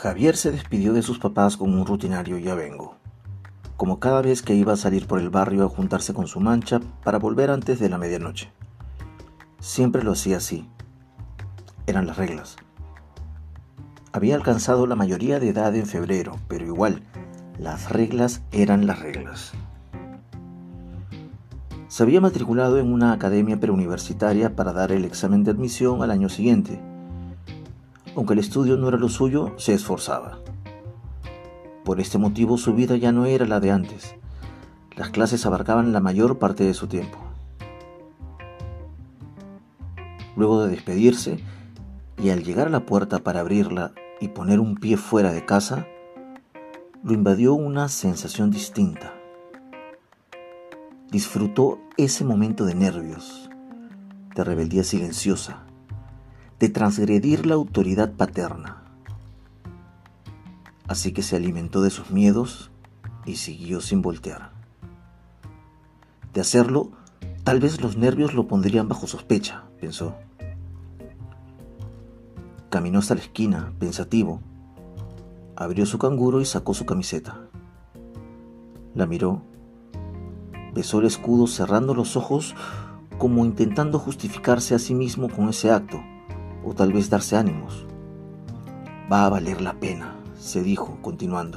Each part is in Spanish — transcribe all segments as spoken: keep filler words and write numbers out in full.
Javier se despidió de sus papás con un rutinario "ya vengo", como cada vez que iba a salir por el barrio a juntarse con su mancha para volver antes de la medianoche. Siempre lo hacía así. Eran las reglas. Había alcanzado la mayoría de edad en febrero, pero igual, las reglas eran las reglas. Se había matriculado en una academia preuniversitaria para dar el examen de admisión al año siguiente. Aunque el estudio no era lo suyo, se esforzaba. Por este motivo su vida ya no era la de antes. Las clases abarcaban la mayor parte de su tiempo. Luego de despedirse, y al llegar a la puerta para abrirla y poner un pie fuera de casa, lo invadió una sensación distinta. Disfrutó ese momento de nervios, de rebeldía silenciosa, de transgredir la autoridad paterna. Así que se alimentó de sus miedos y siguió sin voltear. De hacerlo, tal vez los nervios lo pondrían bajo sospecha, pensó. Caminó hasta la esquina, pensativo. Abrió su canguro y sacó su camiseta. La miró. Besó el escudo cerrando los ojos como intentando justificarse a sí mismo con ese acto, o tal vez darse ánimos. Va a valer la pena, se dijo, continuando.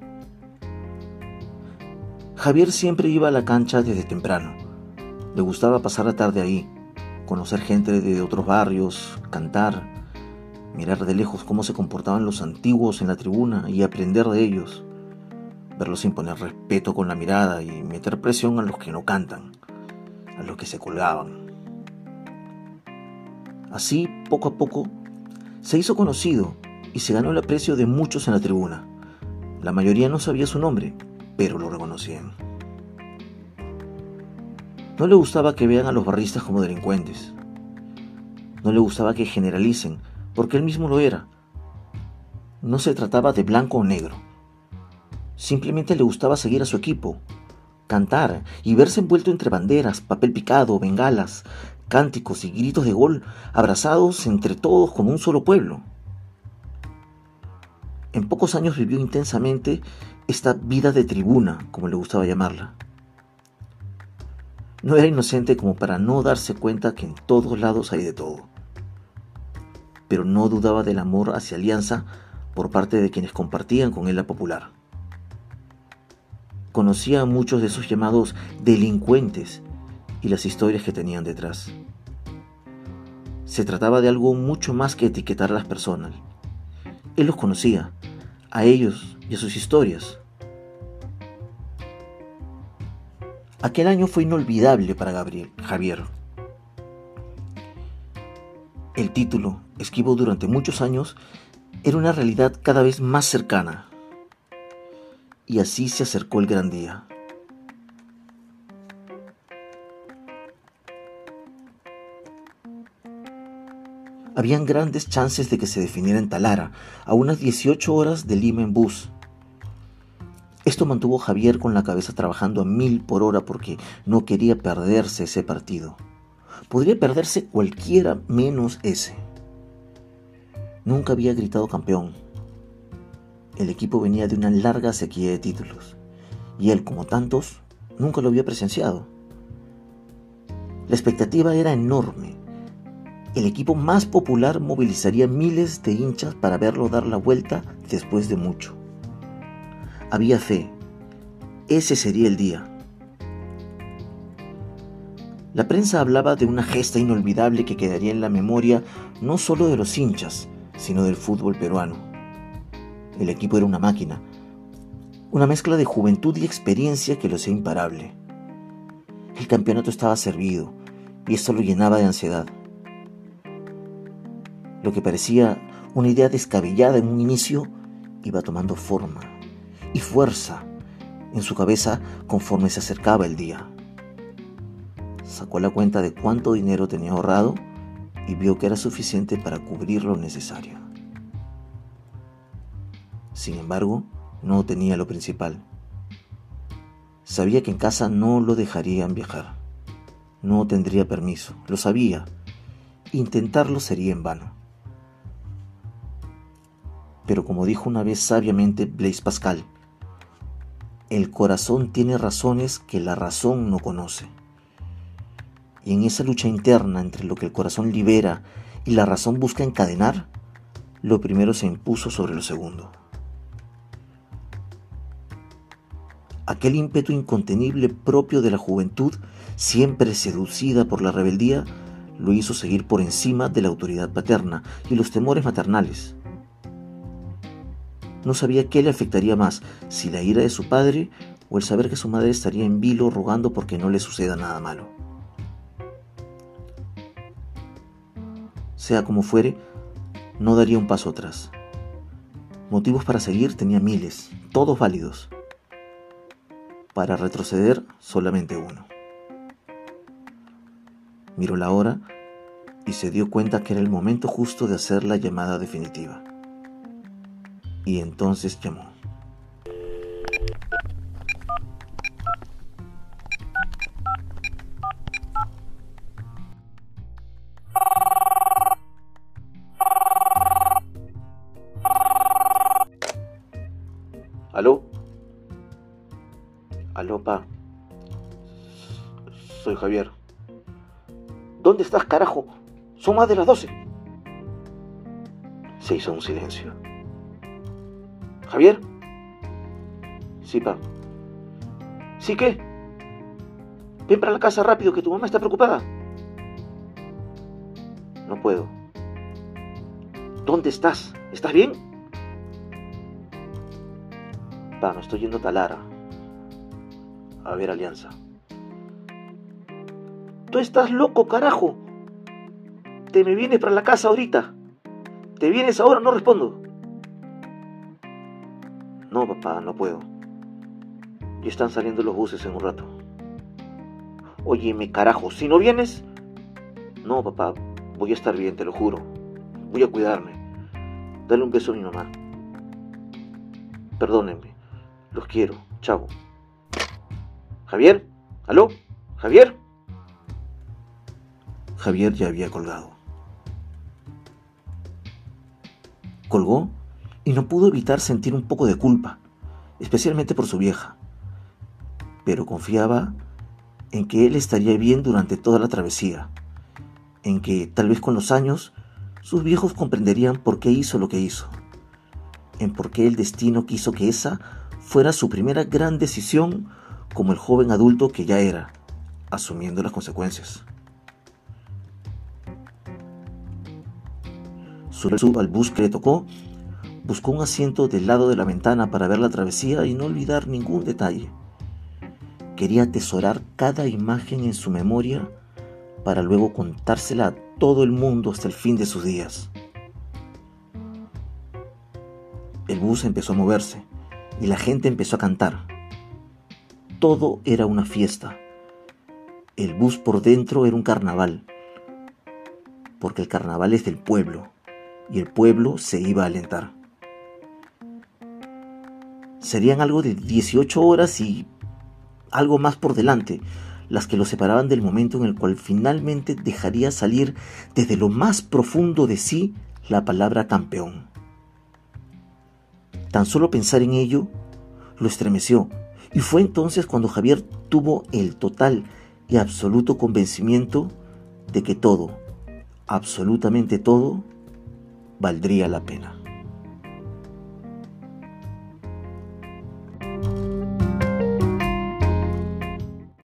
Javier siempre iba a la cancha desde temprano. Le gustaba pasar la tarde ahí, conocer gente de otros barrios, cantar, mirar de lejos cómo se comportaban los antiguos en la tribuna y aprender de ellos, verlos imponer respeto con la mirada y meter presión a los que no cantan, a los que se colgaban. Así, poco a poco, se hizo conocido y se ganó el aprecio de muchos en la tribuna. La mayoría no sabía su nombre, pero lo reconocían. No le gustaba que vean a los barristas como delincuentes. No le gustaba que generalicen, porque él mismo lo era. No se trataba de blanco o negro. Simplemente le gustaba seguir a su equipo, cantar y verse envuelto entre banderas, papel picado, bengalas, cánticos y gritos de gol, abrazados entre todos como un solo pueblo. En pocos años vivió intensamente esta vida de tribuna, como le gustaba llamarla. No era inocente como para no darse cuenta que en todos lados hay de todo. Pero no dudaba del amor hacia Alianza por parte de quienes compartían con él la popular. Conocía a muchos de esos llamados delincuentes y las historias que tenían detrás. Se trataba de algo mucho más que etiquetar a las personas. Él los conocía, a ellos y a sus historias. Aquel año fue inolvidable para Gabriel, Javier. El título, esquivo durante muchos años, era una realidad cada vez más cercana. Y así se acercó el gran día. Habían grandes chances de que se definiera en Talara, a unas dieciocho horas de Lima en bus. Esto mantuvo a Javier con la cabeza trabajando a mil por hora porque no quería perderse ese partido. Podría perderse cualquiera menos ese. Nunca había gritado campeón. El equipo venía de una larga sequía de títulos, y él, como tantos, nunca lo había presenciado. La expectativa era enorme. El equipo más popular movilizaría miles de hinchas para verlo dar la vuelta después de mucho. Había fe. Ese sería el día. La prensa hablaba de una gesta inolvidable que quedaría en la memoria no solo de los hinchas, sino del fútbol peruano. El equipo era una máquina, una mezcla de juventud y experiencia que lo hacía imparable. El campeonato estaba servido y esto lo llenaba de ansiedad. Lo que parecía una idea descabellada en un inicio iba tomando forma y fuerza en su cabeza conforme se acercaba el día. Sacó la cuenta de cuánto dinero tenía ahorrado y vio que era suficiente para cubrir lo necesario. Sin embargo, no tenía lo principal. Sabía que en casa no lo dejarían viajar. No tendría permiso, lo sabía. Intentarlo sería en vano. Pero como dijo una vez sabiamente Blaise Pascal, el corazón tiene razones que la razón no conoce. Y en esa lucha interna entre lo que el corazón libera y la razón busca encadenar, lo primero se impuso sobre lo segundo. Aquel ímpetu incontenible propio de la juventud, siempre seducida por la rebeldía, lo hizo seguir por encima de la autoridad paterna y los temores maternales. No sabía qué le afectaría más, si la ira de su padre o el saber que su madre estaría en vilo rogando porque no le suceda nada malo. Sea como fuere, no daría un paso atrás. Motivos para seguir tenía miles, todos válidos. Para retroceder, solamente uno. Miró la hora y se dio cuenta que era el momento justo de hacer la llamada definitiva. Y entonces llamó. ¿Aló? Aló, pa. Soy Javier. ¿Dónde estás, carajo? Son más de las doce. Se hizo un silencio. ¿Javier? Sí, pa. ¿Sí qué? Ven para la casa rápido, que tu mamá está preocupada. No puedo. ¿Dónde estás? ¿Estás bien? Pa, me estoy yendo a Talara a ver Alianza. Tú estás loco, carajo. Te me vienes para la casa ahorita. ¿Te vienes ahora? No respondo. No, papá, no puedo. Ya están saliendo los buses en un rato. Óyeme, carajo, si no vienes... No, papá, voy a estar bien, te lo juro. Voy a cuidarme. Dale un beso a mi mamá. Perdónenme. Los quiero. Chao. ¿Javier? ¿Aló? ¿Javier? Javier ya había colgado. Colgó y no pudo evitar sentir un poco de culpa, especialmente por su vieja. Pero confiaba en que él estaría bien durante toda la travesía, en que, tal vez con los años, sus viejos comprenderían por qué hizo lo que hizo, en por qué el destino quiso que esa fuera su primera gran decisión como el joven adulto que ya era, asumiendo las consecuencias. Subió al bus que le tocó, buscó un asiento del lado de la ventana para ver la travesía y no olvidar ningún detalle. Quería atesorar cada imagen en su memoria para luego contársela a todo el mundo hasta el fin de sus días. El bus empezó a moverse y la gente empezó a cantar. Todo era una fiesta. El bus por dentro era un carnaval, porque el carnaval es del pueblo y el pueblo se iba a alentar. Serían algo de dieciocho horas y algo más por delante, las que lo separaban del momento en el cual finalmente dejaría salir desde lo más profundo de sí la palabra campeón. Tan solo pensar en ello lo estremeció, y fue entonces cuando Javier tuvo el total y absoluto convencimiento de que todo, absolutamente todo, valdría la pena.